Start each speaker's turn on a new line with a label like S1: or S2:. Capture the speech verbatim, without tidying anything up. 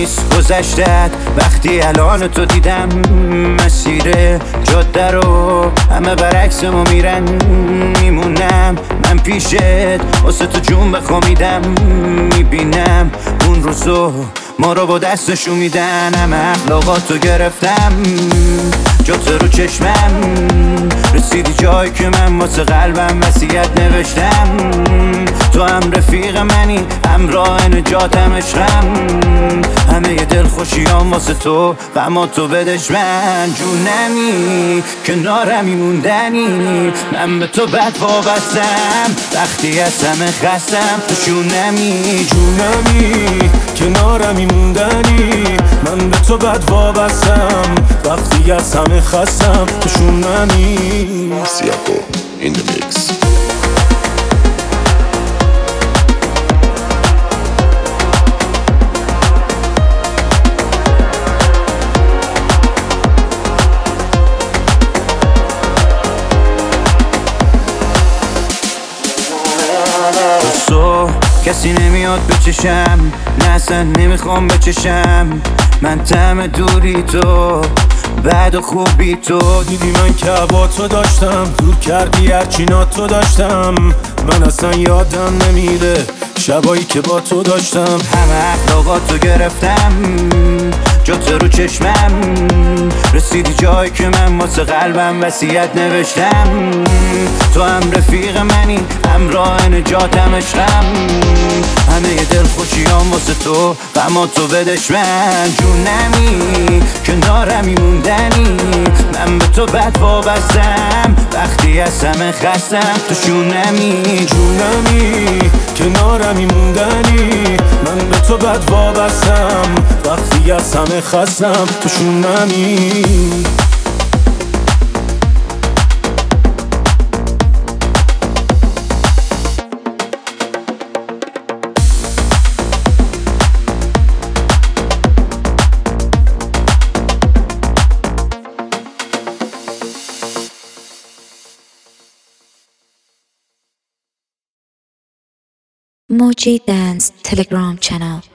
S1: نیست گذشتت وقتی الان تو دیدم. مسیر جاده رو همه برعکس ما میرن، میمونم من پیشت واسه تو جون بخومیدم. میبینم اون روزو ما رو با دستشون میدن. همه اخلاقاتو گرفتم جات رو چشمم، رسیدی جایی که من واسه قلبم وصیت نوشتم. تو هم رفیق منی، همراه نجاتم، عشقم. همه ی دل خوشیام واسه تو، غما تو بدش من. جونمی کنارمی موندنی، من به تو بد وابستم وقتی از همه خستم. تو شونمی
S2: جونمی کنارمی موندنی، من به تو بد وابستم وقتی از همه خستم. تو شونمی
S3: Siako in the mix.
S1: تو کسی نمیاد بچشم، نه اصلا نمیخوام بچشم. من طعم دوری تو، بعد و خوبی تو.
S2: دیدی من که با تو داشتم، دور کردی هرچی تو داشتم. من اصلا یادم نمیره شبایی که با تو داشتم.
S1: همه اخلاقاتو گرفتم جات رو چشمم، رسیدی جایی که من واسه قلبم وصیت نوشتم. تو هم رفیق منی، همراه نجاتم، عشقم. همه ی دل خوشیام واسه تو، غما تو بدش من. جونمی کنارمی موندنی، من به تو بد وابستم وقتی از همه خستم. تو شونمی
S2: جونمی کنارمی موندنی، من به تو بد وابستم وقتی از همه خستم. تو شونمی
S4: Moji Dance Telegram channel.